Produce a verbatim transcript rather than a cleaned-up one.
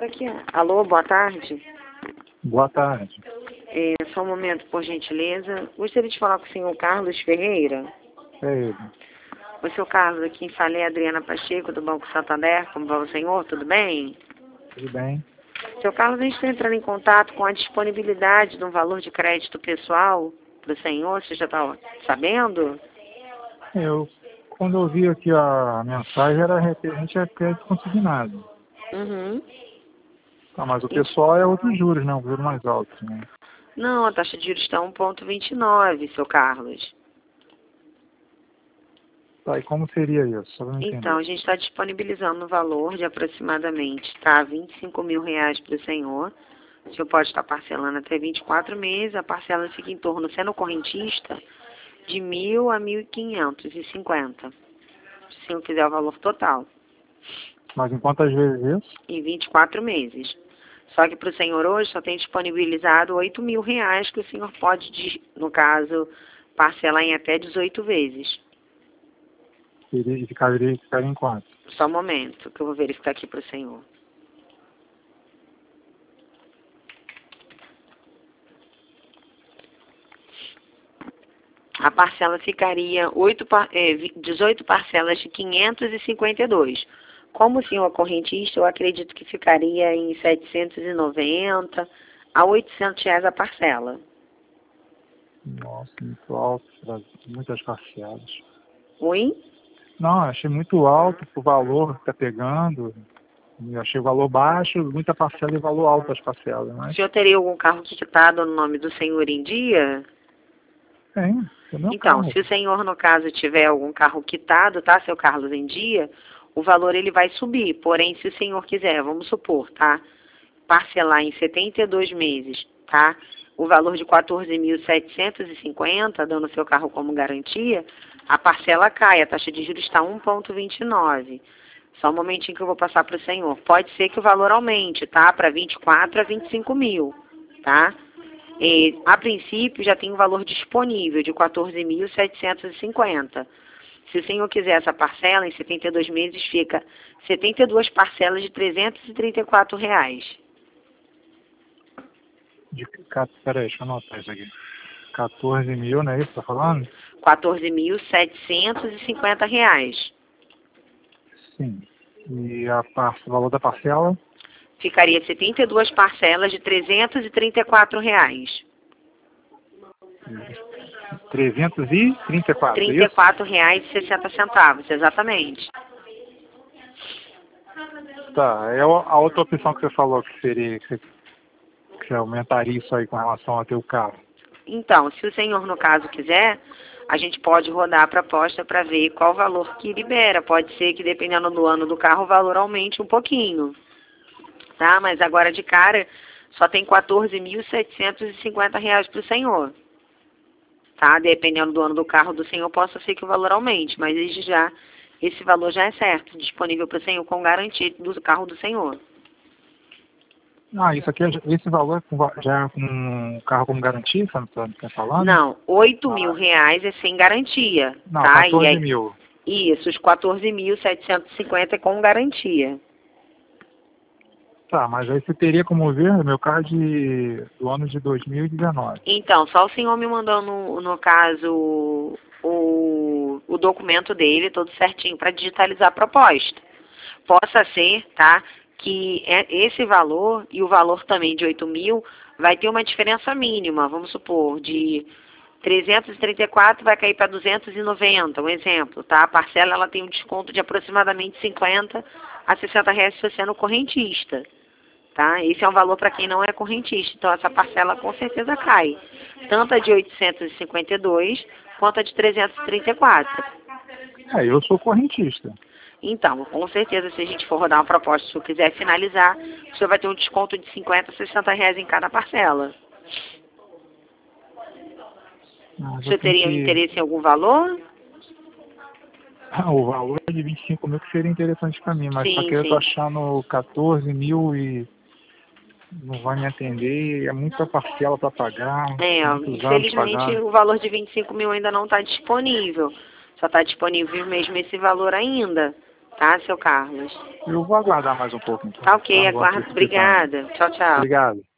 hora que é. Alô, boa tarde. Boa tarde. É, só um momento, por gentileza. Gostaria de falar com o senhor Carlos Ferreira. É ele. O senhor Carlos, aqui em Falei, Adriana Pacheco, do Banco Santander. Como vai o senhor? Tudo bem? Tudo bem? Senhor Carlos, a gente está entrando em contato com a disponibilidade de um valor de crédito pessoal para o senhor. Você já está sabendo? Eu, quando eu vi aqui a mensagem, era referente a crédito consignado. Uhum. Tá, mas o pessoal é outros juros, né? Um juro mais alto, né? Não, a taxa de juros está um vírgula vinte e nove, seu Carlos. Tá, e como seria isso? Só pra eu entender. Então, a gente está disponibilizando o valor de aproximadamente, tá, vinte e cinco mil reais para o senhor. O senhor pode estar parcelando até vinte e quatro meses. A parcela fica em torno, sendo correntista, de mil a mil quinhentos e cinquenta. Se o senhor quiser o valor total. Mas em quantas vezes isso? Em vinte e quatro meses. Só que para o senhor hoje só tem disponibilizado oito mil reais que o senhor pode, no caso, parcelar em até dezoito vezes. Seria, ficaria, ficaria em quanto? Só um momento, que eu vou verificar aqui para o senhor. A parcela ficaria oito, é, dezoito parcelas de quinhentos e cinquenta e dois. Como o senhor é correntista, eu acredito que ficaria em setecentos e noventa a oitocentos reais a parcela. Nossa, muito alto, para muitas parcelas. Oi? Não, achei muito alto pro valor que tá pegando. Eu achei o valor baixo, muita parcela e valor alto as parcelas, O mas senhor teria algum carro quitado no nome do senhor em dia? tem, é meu Então, carro. se o senhor, no caso, tiver algum carro quitado, tá, seu Carlos, em dia, o valor ele vai subir. Porém, se o senhor quiser, vamos supor, tá, parcelar em setenta e dois meses, tá, o valor de quatorze mil setecentos e cinquenta, dando o seu carro como garantia, a parcela cai, a taxa de juros está um vírgula vinte e nove. Só um momentinho que eu vou passar para o senhor. Pode ser que o valor aumente, tá, para vinte e quatro a vinte e cinco mil, tá? E, a princípio, já tem um valor disponível de quatorze mil setecentos e cinquenta. Se o senhor quiser essa parcela, em setenta e dois meses, fica setenta e duas parcelas de trezentos e trinta e quatro reais. De, peraí, deixa eu anotar isso aqui. quatorze mil, não é isso que tá falando? quatorze mil setecentos e cinquenta reais. Sim. E a par, o valor da parcela? Ficaria setenta e duas parcelas de trezentos e trinta e quatro reais. trezentos e trinta e quatro, trinta e isso? quatro reais e sessenta centavos, exatamente. Tá, é a outra opção que você falou que seria, que você, que você aumentaria isso aí com relação ao teu carro. Então, se o senhor, no caso, quiser, a gente pode rodar a proposta para ver qual valor que libera. Pode ser que, dependendo do ano do carro, o valor aumente um pouquinho. Tá? Mas agora, de cara, só tem quatorze mil setecentos e cinquenta reais para o senhor. Tá? Dependendo do ano do carro do senhor, possa ser que o valor aumente. Mas, desde já, esse valor já é certo, disponível para o senhor com garantia do carro do senhor. Ah, isso aqui, é, esse valor é com, já é com o carro como garantia, você não está falando? Não, oito mil reais é sem garantia. Não, Tá? quatorze E aí, mil. isso, os quatorze mil setecentos e cinquenta é com garantia. Tá, mas aí você teria como ver o meu carro de, do ano de dois mil e dezenove. Então, só o senhor me mandou, no, no caso, o, o documento dele, todo certinho, para digitalizar a proposta. Possa ser, tá, que esse valor e o valor também de oito mil vai ter uma diferença mínima, vamos supor, de trezentos e trinta e quatro vai cair para duzentos e noventa, um exemplo, tá? A parcela ela tem um desconto de aproximadamente cinquenta a sessenta reais se você é no correntista, tá? Esse é um valor para quem não é correntista, então essa parcela com certeza cai, tanto a de oitocentos e cinquenta e dois quanto a de trezentos e trinta e quatro. É, eu sou correntista. Então, com certeza, se a gente for rodar uma proposta, se eu quiser finalizar, o senhor vai ter um desconto de cinquenta a sessenta reais em cada parcela. Ah, O senhor teria que... interesse em algum valor? Ah, o valor é de vinte e cinco mil que seria interessante para mim, mas só Sim, que eu tô sim. achando quatorze mil e não vai me atender, é muita parcela para pagar, É, muitos anos infelizmente pagando. o valor de vinte e cinco mil ainda não está disponível. Só está disponível mesmo esse valor ainda, tá, seu Carlos? Eu vou aguardar mais um pouco, então. Tá ok, Tá bom, aguardo. aqui, Obrigada. Tchau, tchau. Obrigado.